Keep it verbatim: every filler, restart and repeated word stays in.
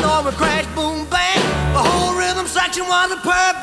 or a crash, boom, bang. The whole rhythm section was a perfect